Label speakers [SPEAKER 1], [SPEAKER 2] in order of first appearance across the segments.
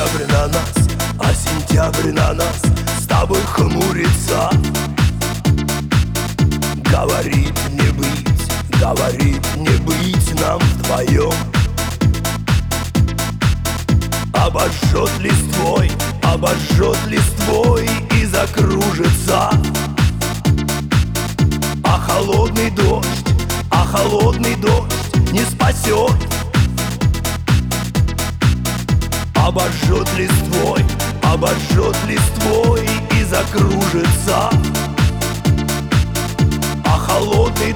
[SPEAKER 1] Октябрь на нас, а сентябрь на нас с тобой хмурится. Говорит не быть нам вдвоем. Обожжет листвой и закружится. А холодный дождь не спасет. Обожжет листвой и закружится. А холодный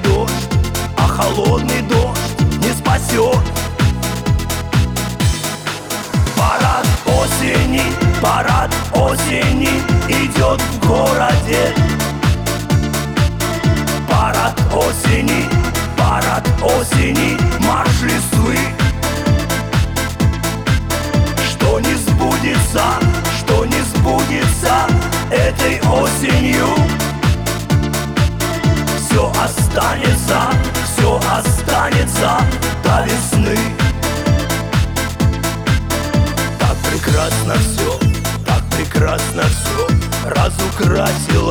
[SPEAKER 1] дождь не спасет. Парад осени идет в городе. Парад осени, марш листвы. Что не сбудется этой осенью, все останется до весны. Так прекрасно все разукрасила.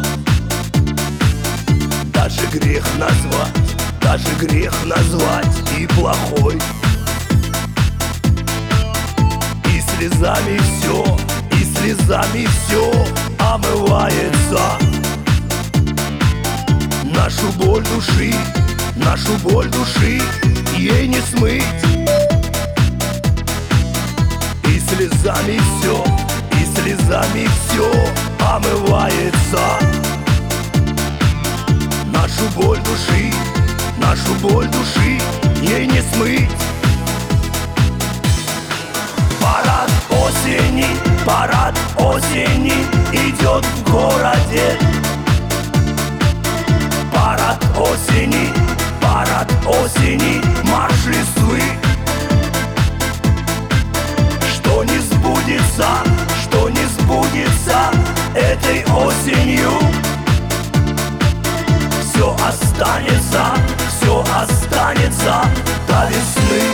[SPEAKER 1] Даже грех назвать и плохой. И слезами все омывается. Нашу боль души ей не смыть. И слезами все омывается. Нашу боль души ей не смыть. Парад осени идет в городе. Парад осени, марш листвы. Что не сбудется этой осенью, все останется до весны.